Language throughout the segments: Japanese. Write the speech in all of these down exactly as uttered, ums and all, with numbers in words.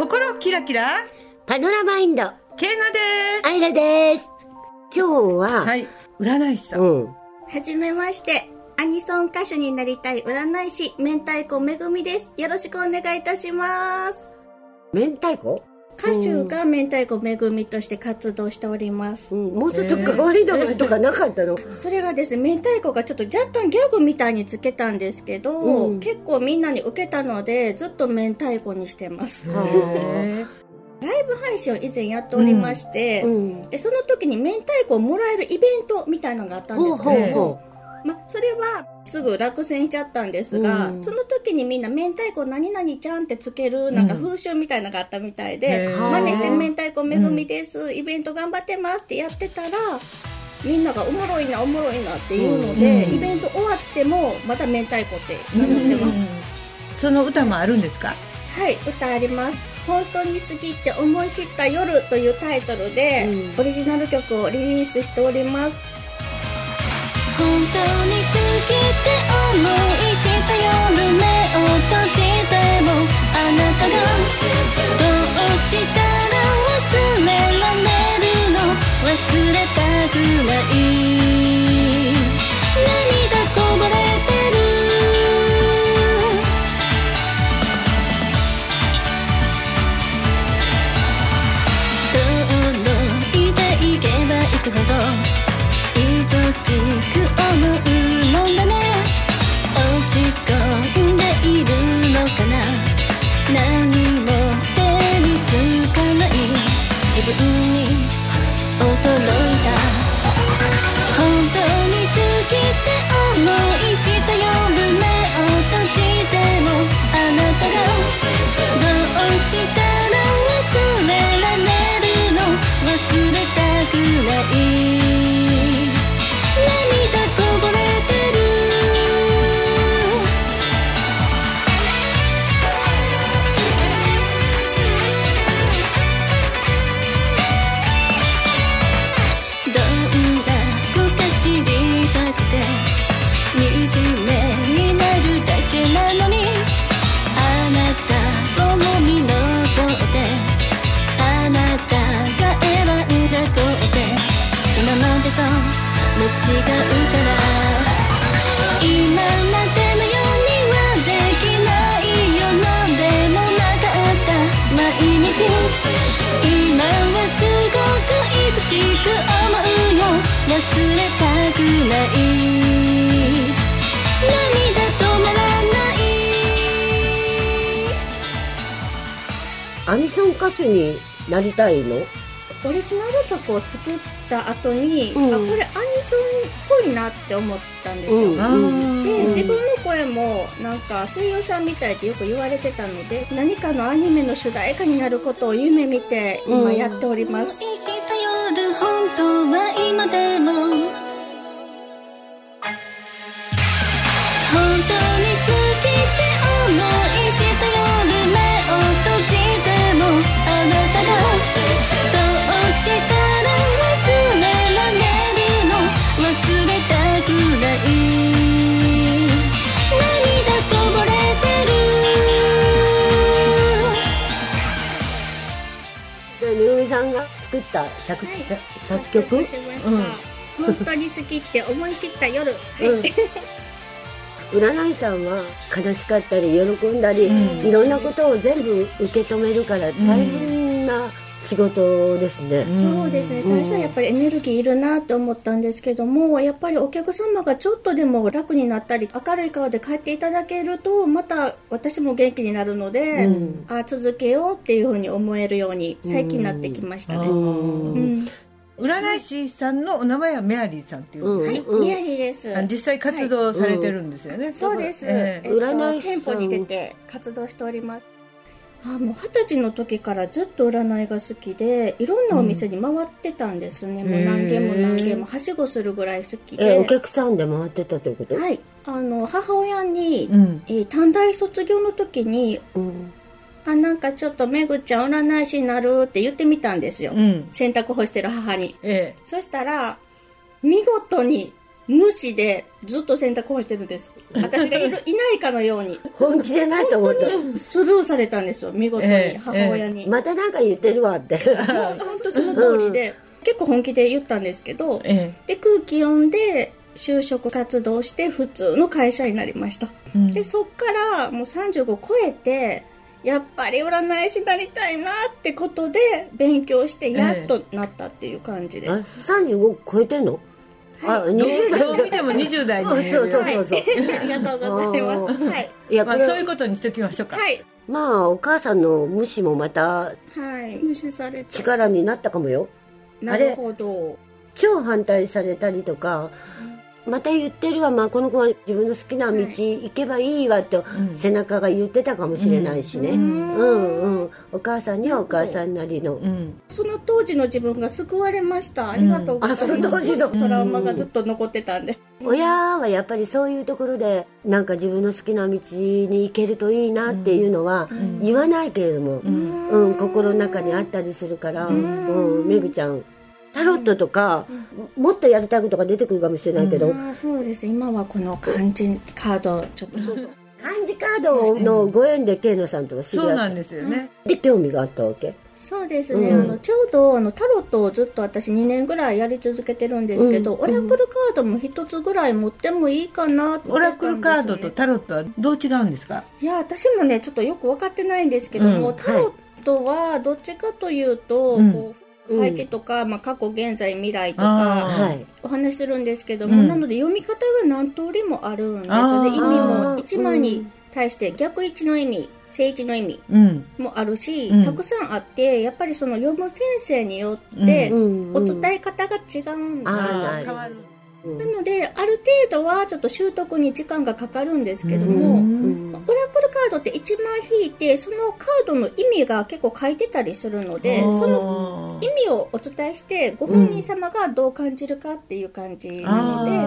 心キラキラパノラマインドケイナです。 アイラです。今日は、 はい、占い師さん、 うん、 はじめまして、アニソン歌手になりたい占い師明太子めぐみです。よろしくお願いいたします。 明太子歌手が明太子めぐみとして活動しております、 うん、もうちょっと変わり名前とかなかったの？ それがですね、明太子がちょっと若干ギャグみたいにつけたんですけど、うん、結構みんなに受けたのでずっと明太子にしてます。ライブ配信を以前やっておりまして、うん、でその時に明太子をもらえるイベントみたいなのがあったんですけど、ま、それはすぐ落選しちゃったんですが、うん、その時にみんな明太子何々ちゃんってつけるなんか風習みたいなのがあったみたいで、うん、真似して明太子めぐみです、うん、イベント頑張ってますってやってたら、みんながおもろいなおもろいなっていうので、うん、イベント終わってもまた明太子って名乗ってます、うん、 その歌もあるんですか？ はい、歌あります。本当に好きって思い知った夜というタイトルで、うん、オリジナル曲をリリースしております。 本当に好きって思いした夜目を閉じても、あなたがどうしたら忘れられるの？忘れたくない涙こぼれてる。遠のいていけばいくほど愛しく思うもんだね。落ち込んでいるのかな。何も手につかない自分に驚いた。本当に好きって思いした夜目を閉じても、あなたがどうしたら忘れられるの？忘れたくない。違うから今までのようにはできないよ。なんでもなかった毎日、今はすごく愛しく思うよ。忘れたくない涙止まらない。 アニソン歌手になりたいの？ オリジナル曲を作った後に、うん、あ、これアニソンっぽいなって思ったんですよ、うん、で、自分の声もなんか声優さんみたいってよく言われてたので、何かのアニメの主題歌になることを夢見て今やっております、うん、 した夜本当は今でも本当に好きって思いした夜目を閉じても、あなたがしたら忘れられるの？忘れたくない涙こぼれてる。めぐみさんが作った作詞、はい、作曲、うん、 本当に好きって思い知った夜、はい、うん、 占い師さんは悲しかったり喜んだり、うん、いろんなことを全部受け止めるから大変な、うん、仕事ですね。 そうですね、最初はやっぱりエネルギーいるなと思ったんですけども、やっぱりお客様がちょっとでも楽になったり明るい顔で帰っていただけると、また私も元気になるので、うん、あ、続けようっていうふうに思えるように最近なってきましたね、うんうん、 占い師さんのお名前はメアリーさんっていう、 うん、はい、メアリーです。 実際活動されてるんですよね、はい、 そうです、えーえー、占い師店舗に出て活動しております。あ、もう二十歳の時からずっと占いが好きで、いろんなお店に回ってたんですね、うん、もう何軒も何軒もはしごするぐらい好きで、 えー、お客さんで回ってたということ？ はい、あの母親に、うん、えー、短大卒業の時に、うん、あ、なんかちょっとめぐちゃん占い師になるって言ってみたんですよ、うん、洗濯干してる母に、ええ、そしたら見事に無視でずっと洗濯干してるんです。私がいるいないかのように。 本気でないと思って。 スルーされたんですよ、見事に母親に。 えーえー、またなんか言ってるわって。 本当その通りで、うん、結構本気で言ったんですけど、えー、で空気読んで就職活動して普通の会社になりました。うん、でそっからもうさんじゅうご超えて、やっぱり占い師になりたいなってことで勉強してやっとなったっていう感じで。えー、 あさんじゅうご超えてんの？ はい、どう見てもにじゅう代に見える。 そうそうそうそう、 はい、ありがとうございます。はい、 いや、まあ、そういうことにしときましょうか。 はい、 まあお母さんの無視もまた、 はい、無視された力になったかもよ。 なるほど。 超反対されたりとか、うん、また言ってるわ、まあ、この子は自分の好きな道行けばいいわと背中が言ってたかもしれないしね、うん、うんうんお母さんにはお母さんなりの、うん、 その当時の自分が救われました。ありがとうございます、うん、あその当時のトラウマがずっと残ってたんで、 うん、親はやっぱりそういうところでなんか自分の好きな道に行けるといいなっていうのは言わないけれども、うんうん、心の中にあったりするから、うんうん、めぐちゃんタロットとか、うん、もっとやりたいことが出てくるかもしれないけど、 うん、あそうです。今はこの漢字カードちょっとそうそう漢字カードのご縁で慶野さんとは知り合って、 そうなんですよね。 で興味があったわけ。 そうですね、うん、あのちょうどあのタロットをずっと私にねんぐらいやり続けてるんですけど、うん、オラクルカードも一つぐらい持ってもいいかなって、ね、 オラクルカードとタロットはどう違うんですか？ いや私もねちょっとよく分かってないんですけども、うん、タロットはどっちかというと、うん、こう配置とか、まあ、過去現在未来とかお話しするんですけども、うん、なので読み方が何通りもあるんですよね。意味もいちまいに対して逆位置の意味、正位置の意味もあるし、うん、たくさんあってやっぱりその読む先生によってお伝え方が違うんですよ、うん、変わる。なのである程度はちょっと習得に時間がかかるんですけども、うん、オラクルカードっていちまい引いてそのカードの意味が結構書いてたりするので、その意味をお伝えしてご本人様がどう感じるかっていう感じなので、うん、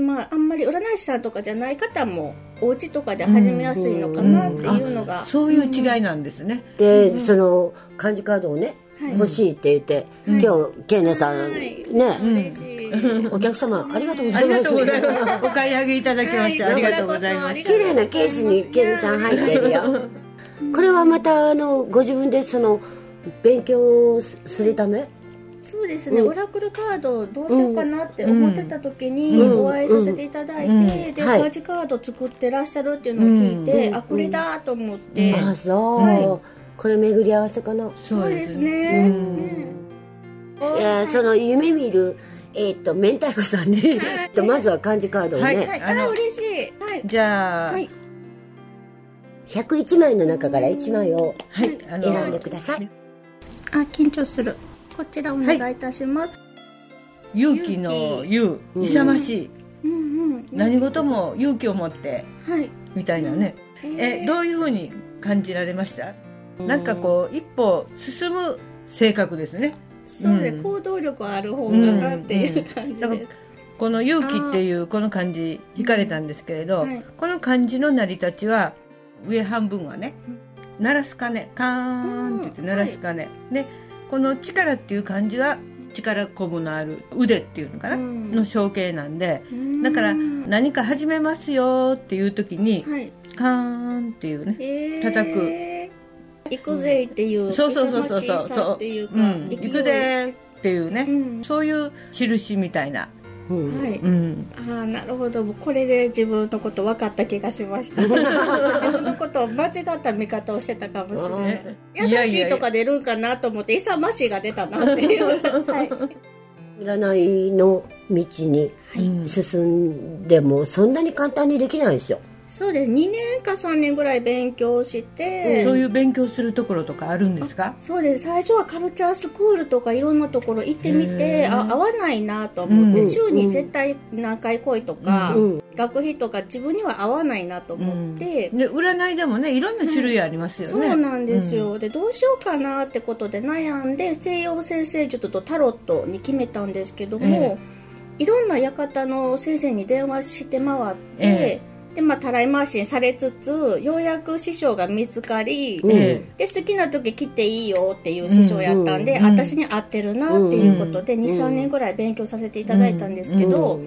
まあ、あんまり占い師さんとかじゃない方もお家とかで始めやすいのかなっていうのが、うんうん、 そういう違いなんですね。 で、うん、その漢字カードをね、はい、欲しいって言って、うん、今日慶野さん、はい、ね、うん、お客様ありがとうございます。ありがとうございます。 お買い上げいただきまして、はい、ありがとうございます。 綺麗なケースに慶野さん入ってるよ。これはまたあのご自分でその勉強するため？ そうですね、うん、オラクルカードどうしようかなって思ってた時にお会いさせていただいて、うんうん、で、はい、漢字カード作ってらっしゃるっていうのを聞いて、うん、あこれだと思って、 うん、あそう、はい、これ巡り合わせかな。 そうですね、 うん、いやその夢見るえっ、ー、と明太子さんに、はい、まずは漢字カードをね、はいはい、あ嬉しい、はい、 じゃあ、はい、 ひゃくいちまいの中からいちまいを選んでください。 あ緊張する。こちらお願いいたします。はい、 勇気の勇、勇ましい、うんうん、何事も勇気を持って、はい、みたいなね、うん、えどういうふうに感じられました？なんかこう一歩進む性格ですね。 そうね、うん、行動力ある方がなっていう感じです、うんうん、 この勇気っていうこの漢字引かれたんですけれど、はい、この漢字の成り立ちは上半分はね、鳴らす鐘、カーンって言って鳴らす鐘、はい、でこの力っていう漢字は力こぶのある腕っていうのかな、うん、の象形なんで、だから何か始めますよっていう時に、はい、カーンっていうね、えー、叩く行くぜっていう、うん、 そうそうそうそうそうそうっていうか、うん、行くぜっていうね、うん、そういう印みたいな、 うんはいうん、ああなるほど。これで自分のこと分かった気がしました。自分のことを間違った見方をしてたかもしれない。優しいとか出るんかなと思って勇ましいが出たなっていう、はい、 占いの道に進んでもそんなに簡単にできないですよ。 そうです。にねんかさんねんぐらい勉強して、 うん、そういう勉強するところとかあるんですか？ そうです。最初はカルチャースクールとかいろんなところ行ってみて、あ合わないなと思って、うん、週に絶対何回来いとか、うん、学費とか自分には合わないなと思って、 うん、で占いでもねいろんな種類ありますよね、 はい、そうなんですよ、うん、でどうしようかなってことで悩んで西洋先生術とタロットに決めたんですけども、えー、いろんな館の先生に電話して回って、えーでまあ、たらい回しにされつつようやく師匠が見つかり、うん、で好きな時来ていいよっていう師匠やったんで、うんうん、私に合ってるなっていうことで、うん、にさんねんぐらい勉強させていただいたんですけど、うん、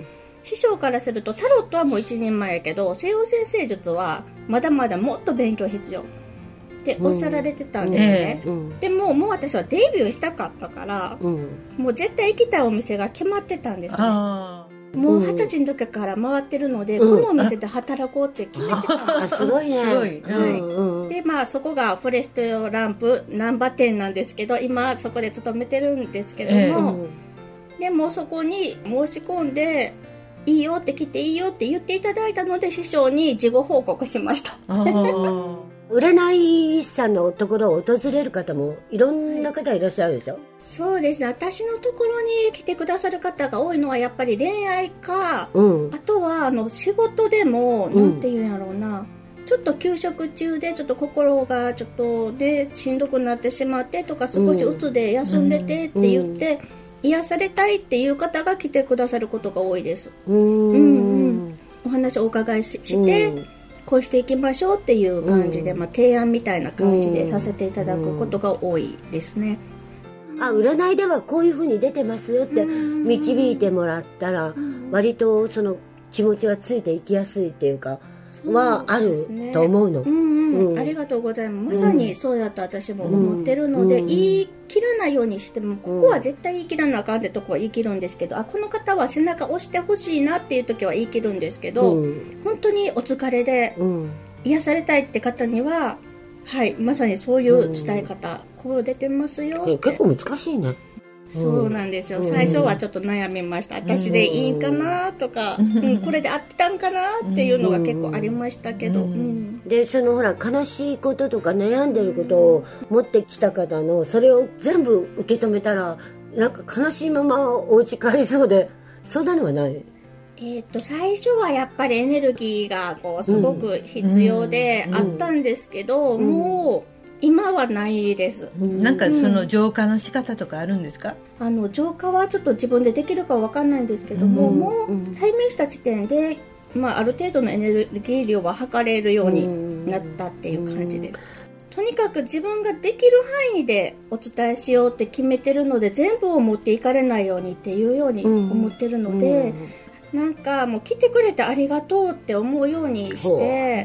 師匠からするとタロットはもう一人前やけど西洋占星術はまだまだもっと勉強必要っておっしゃられてたんですね、うんええ、でももう私はデビューしたかったから、うん、もう絶対行きたいお店が決まってたんですね。あもう二十歳の時から回ってるので、うん、このお店で働こうって決めてたんです。 すごいね。すごい、 はい、でまあそこがフォレストランプ難波店なんですけど、今そこで勤めてるんですけども、えー、でもそこに申し込んでいいよって来ていいよって言っていただいたので師匠に事後報告しました。 占い師さんのところを訪れる方もいろんな方いらっしゃるでしょ。 そうですね、私のところに来てくださる方が多いのはやっぱり恋愛か、うん、あとはあの仕事でも、うん、なんていうんやろうな、ちょっと休職中でちょっと心がちょっとでしんどくなってしまってとか、少しうつで休んでてって言って、うんうん、癒されたいっていう方が来てくださることが多いです。うんうんうん、お話をお伺い し, して、うんこうしていきましょうっていう感じで、うんまあ、提案みたいな感じでさせていただくことが多いですね、 うん、あ占いではこういう風に出てますよって導いてもらったら割とその気持ちがついていきやすいっていうかはあると思うの。うんうんうん、ありがとうございます。まさにそうだと私も思ってるので、うん、言い切らないようにしても、ここは絶対言い切らなあかんってとこは言い切るんですけど、あこの方は背中押してほしいなっていう時は言い切るんですけど、うん、本当にお疲れで癒されたいって方には、はい、まさにそういう伝え方、うん、こう出てますよって。 結構難しいね。 そうなんですよ、うん、最初はちょっと悩みました、うん、私でいいんかなとか、うんうん、これで合ってたんかなっていうのが結構ありましたけど、うんうん、 でそのほら悲しいこととか悩んでることを持ってきた方のそれを全部受け止めたらなんか悲しいままお家帰りそうで、そんなのはない？ えー、と最初はやっぱりエネルギーがこうすごく必要であったんですけど、うんうん、もう今はないです。 なんかその浄化の仕方とかあるんですか？ あの浄化はちょっと自分でできるかわかんないんですけども、うん、もう対面した時点で、まあ、ある程度のエネルギー量は測れるようになったっていう感じです。とにかく自分ができる範囲でお伝えしようって決めてるので、全部を持っていかれないようにっていうように思ってるので、うん、なんかもう来てくれてありがとうって思うようにして、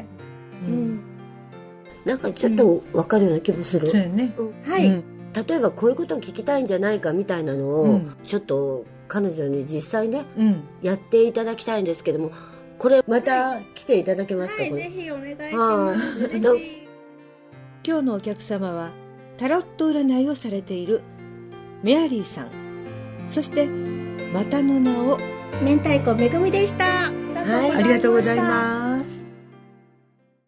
うんうんなんかちょっと分かるような気もする、 うん、そうよね、 うん、はい、 例えばこういうことを聞きたいんじゃないかみたいなのを、うん、ちょっと彼女に実際ね、うん、やっていただきたいんですけども、これまた来ていただけますか？ はい、ぜひお願いします。嬉しい。 今日のお客様はタロット占いをされているメアリーさん、そしてまたの名を明太子めぐみでした。 はい、ありがとうございます。